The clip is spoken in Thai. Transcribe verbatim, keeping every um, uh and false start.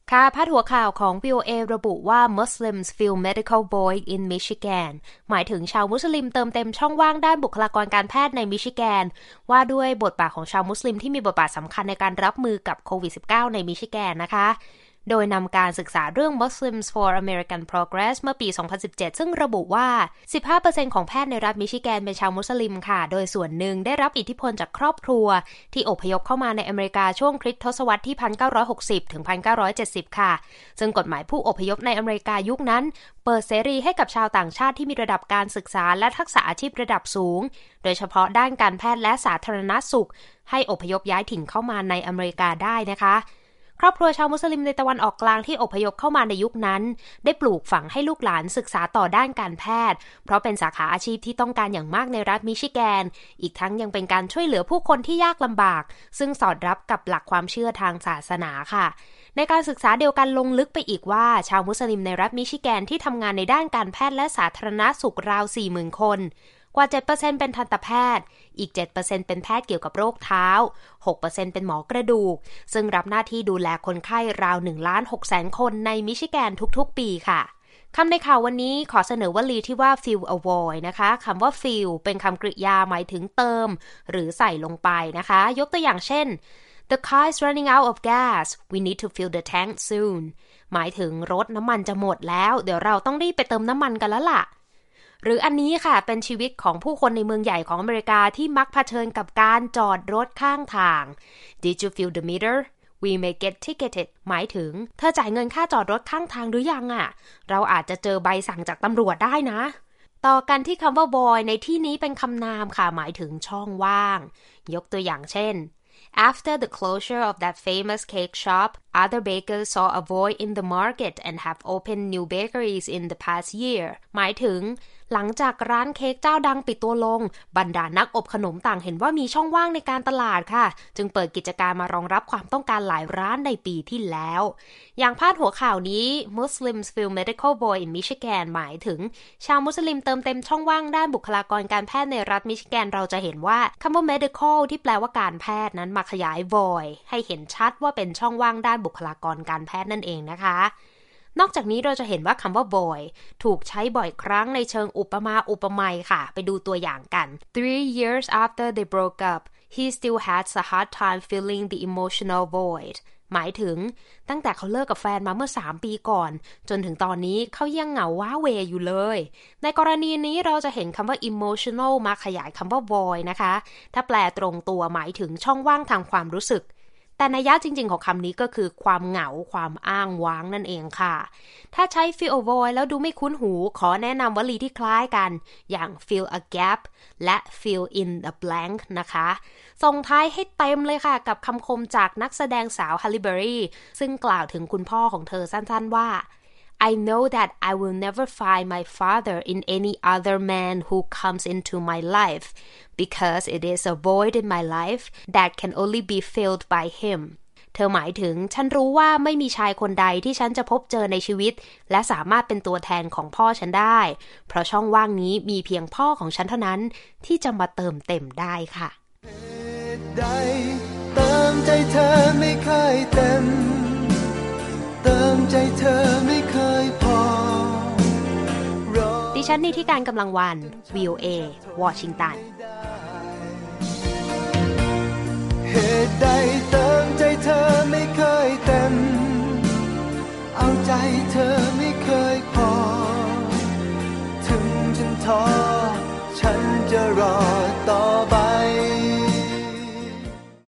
ค่ะพาดหัวข่าวของ วี โอ เอ ระบุว่า Muslims fill medical void in Michigan หมายถึงชาวมุสลิมเติมเต็มช่องว่างด้านบุคลากรการแพทย์ในมิชิแกนว่าด้วยบทบาทของชาวมุสลิมที่มีบทบาทสำคัญในการรับมือกับโควิด สิบเก้า ในมิชิแกนนะคะโดยนำการศึกษาเรื่อง Muslims for American Progress เมื่อปี สองพันสิบเจ็ด ซึ่งระบุว่า สิบห้าเปอร์เซ็นต์ ของแพทย์ในรัฐมิชิแกนเป็นชาวมุสลิมค่ะโดยส่วนหนึ่งได้รับอิทธิพลจากครอบครัวที่อพยพเข้ามาในอเมริกาช่วงคริสตศตวรรษที่ หนึ่งพันเก้าร้อยหกสิบ ถึง หนึ่งพันเก้าร้อยเจ็ดสิบ ค่ะซึ่งกฎหมายผู้อพยพในอเมริกายุคนั้นเปิดเสรีให้กับชาวต่างชาติที่มีระดับการศึกษาและทักษะอาชีพระดับสูงโดยเฉพาะด้านการแพทย์และสาธารณสุขให้อพยพย้ายถิ่นเข้ามาในอเมริกาได้นะคะครอบครัวชาวมุสลิมในตะวันออกกลางที่อพยพเข้ามาในยุคนั้นได้ปลูกฝังให้ลูกหลานศึกษาต่อด้านการแพทย์เพราะเป็นสาขาอาชีพที่ต้องการอย่างมากในรัฐมิชิแกนอีกทั้งยังเป็นการช่วยเหลือผู้คนที่ยากลำบากซึ่งสอดรับกับหลักความเชื่อทางศาสนาค่ะในการศึกษาเดียวกันลงลึกไปอีกว่าชาวมุสลิมในรัฐมิชิแกนที่ทำงานในด้านการแพทย์และสาธารณสุขราว สี่หมื่น คนกว่า เจ็ดเปอร์เซ็นต์ เป็นทันตแพทย์อีก เจ็ดเปอร์เซ็นต์ เป็นแพทย์เกี่ยวกับโรคเท้า หกเปอร์เซ็นต์ เป็นหมอกระดูกซึ่งรับหน้าที่ดูแลคนไข้ราว หนึ่งล้านหกแสน คนในมิชิแกนทุกๆปีค่ะคำในข่าววันนี้ขอเสนอวลีที่ว่า fill a void นะคะคำว่า fill เป็นคำกริยาหมายถึงเติมหรือใส่ลงไปนะคะยกตัวอย่างเช่น The car is running out of gas we need to fill the tank soon หมายถึงรถน้ำมันจะหมดแล้วเดี๋ยวเราต้องรีบไปเติมน้ำมันกันแล้วล่ะหรืออันนี้ค่ะเป็นชีวิตของผู้คนในเมืองใหญ่ของอเมริกาที่มักเผชิญกับการจอดรถข้างทาง Did you fill the meter? We may get ticketed หมายถึงเธอจ่ายเงินค่าจอดรถข้างทางหรือยังอ่ะเราอาจจะเจอใบสั่งจากตำรวจได้นะต่อกันที่คำว่า void ในที่นี้เป็นคำนามค่ะหมายถึงช่องว่างยกตัวอย่างเช่น After the closure of that famous cake shop, other bakers saw a void in the market and have opened new bakeries in the past year. หมายถึงหลังจากร้านเค้กเจ้าดังปิดตัวลงบรรดานักอบขนมต่างเห็นว่ามีช่องว่างในการตลาดค่ะจึงเปิดกิจการมารองรับความต้องการหลายร้านในปีที่แล้วอย่างพาดหัวข่าวนี้ Muslims fill medical void in Michigan หมายถึงชาวมุสลิมเติมเต็มช่องว่างด้านบุคลากรการแพทย์ในรัฐมิชิแกนเราจะเห็นว่าคำว่า medical ที่แปลว่าการแพทย์นั้นมาขยาย void ให้เห็นชัดว่าเป็นช่องว่างด้านบุคลากรการแพทย์นั่นเองนะคะนอกจากนี้เราจะเห็นว่าคำว่า void ถูกใช้บ่อยครั้งในเชิงอุปมาอุปไมยค่ะไปดูตัวอย่างกัน Three years after they broke up he still had a hard time filling the emotional void หมายถึงตั้งแต่เขาเลิกกับแฟนมาเมื่อสามปีก่อนจนถึงตอนนี้เขายังเหงาว้าเหวอยู่เลยในกรณีนี้เราจะเห็นคำว่า emotional มาขยายคำว่า void นะคะถ้าแปลตรงตัวหมายถึงช่องว่างทางความรู้สึกแต่นัยยะจริงๆของคำนี้ก็คือความเหงาความอ้างว้างนั่นเองค่ะถ้าใช้ fill a void แล้วดูไม่คุ้นหูขอแนะนำวลีที่คล้ายกันอย่าง fill a gap และ fill in the blank นะคะส่งท้ายให้เต็มเลยค่ะกับคำคมจากนักแสดงสาว Halle Berry ซึ่งกล่าวถึงคุณพ่อของเธอสั้นๆว่า I know that I will never find my father in any other man who comes into my life because it is a void in my life that can only be filled by him เธอหมายถึงฉันรู้ว่าไม่มีชายคนใดที่ฉันจะพบเจอในชีวิตและสามารถเป็นตัวแทนของพ่อฉันได้เพราะช่องว่างนี้มีเพียงพ่อของฉันเท่านั้นที่จะมาเติมเต็มได้ค่ะใดเติมใจเธอไม่เคยเต็มเติมใจเธอไม่เคยพอดิฉันนิติการกำลังวัน วี โอ เอ วอชิงตันเหตุใดเติมใจเธอไม่เคยเต็มเอาใจเธอไม่เคยพอถึงฉันท้อฉันจะรอต่อไป